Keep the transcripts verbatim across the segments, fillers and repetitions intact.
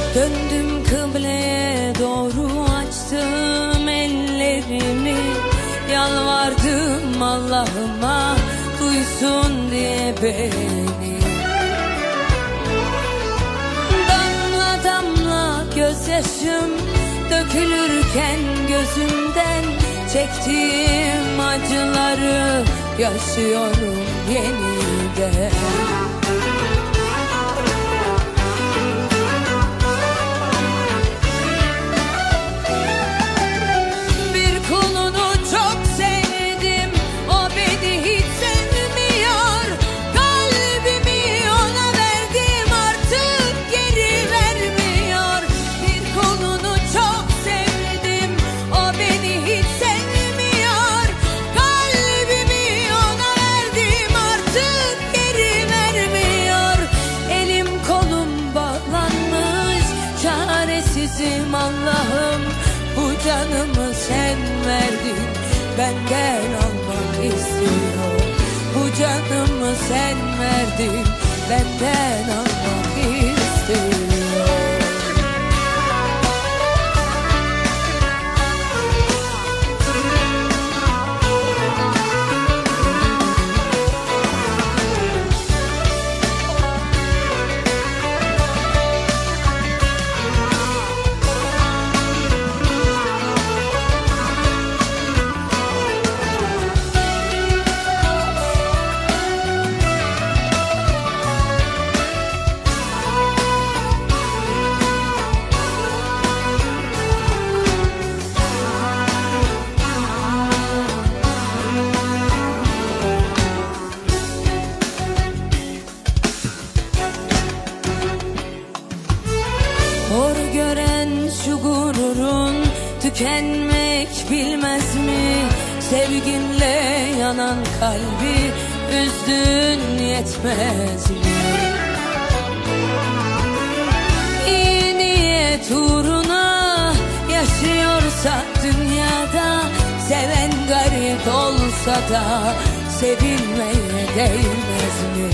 Döndüm kıbleye doğru, açtım ellerimi, yalvardım Allah'ıma duysun diye beni. Damla damla gözyaşım dökülürken gözümden, çektiğim acıları yaşıyorum yeniden. Allah'ım, bu canımı sen verdin, benden almak istiyor. Bu canımı sen verdin, benden almak istiyor. Hor gören şu gururun tükenmek bilmez mi? Sevginle yanan kalbi üzdün yetmez mi? İyi niyet uğruna yaşıyorsa dünyada, seven garip olsa da sevilmeye değmez mi?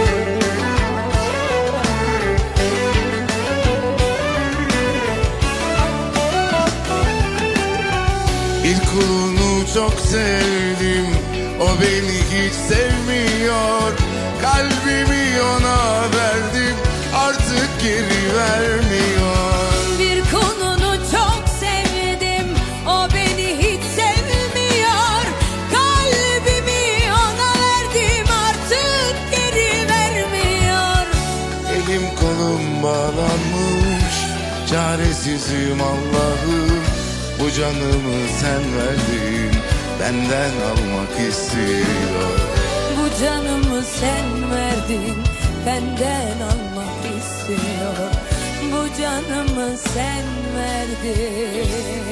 Bir kulunu çok sevdim, o beni hiç sevmiyor. Kalbimi ona verdim, artık geri vermiyor. Bir kulunu çok sevdim, o beni hiç sevmiyor. Kalbimi ona verdim, artık geri vermiyor. Elim kolum bağlanmış, çaresizim Allah'ım. Bu canımı sen verdin, benden almak istiyor. Bu canımı sen verdin, benden almak istiyor. Bu canımı sen verdin,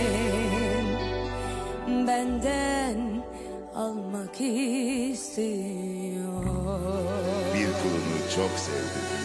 benden almak istiyor. Bir kulunu çok sevdim,